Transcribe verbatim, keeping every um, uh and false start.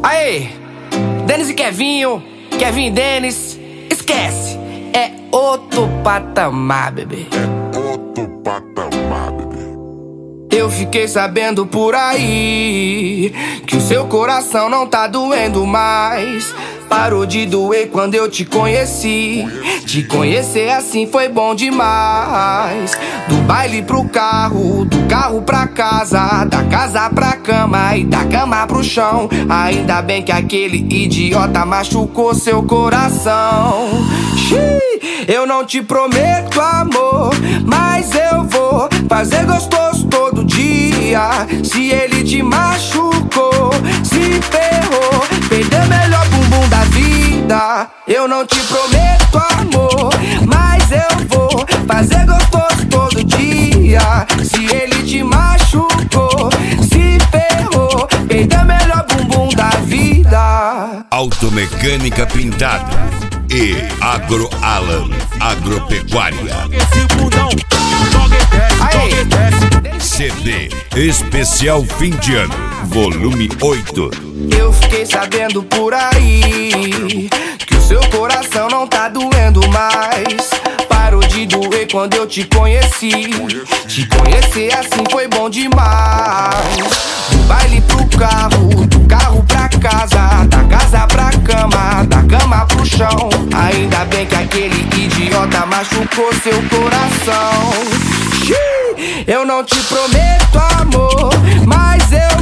Aê, Denis e Kevinho, Kevin e Denis, esquece, é outro patamar, bebê. É outro patamar, bebê. Eu fiquei sabendo por aí que o seu coração não tá doendo mais. Parou de doer quando eu te conheci. Te conhecer assim foi bom demais. Do baile pro carro, do carro pra casa, da casa pra cama e da cama pro chão. Ainda bem que aquele idiota machucou seu coração. Xiii, eu não te prometo amor, mas eu vou fazer gostoso todo dia. Se ele te machucou, se ferrou, perdeu o melhor bumbum da vida. Eu não te prometo amor, mas eu vou fazer gostoso todo dia. Se ele te machucou, se ferrou, perdeu o melhor bumbum da vida. Automecânica Pintada e AgroAlan Agropecuária. C D Especial Fim de Ano, volume oito. Eu fiquei sabendo por aí que o seu coração não tá doendo mais. Parou de doer quando eu te conheci. Te conhecer assim foi bom demais. Do baile pro carro, do carro pra casa, da casa pra cama, da cama pro chão. Ainda bem que aquele idiota machucou seu coração. Xiii, eu não te prometo amor, mas eu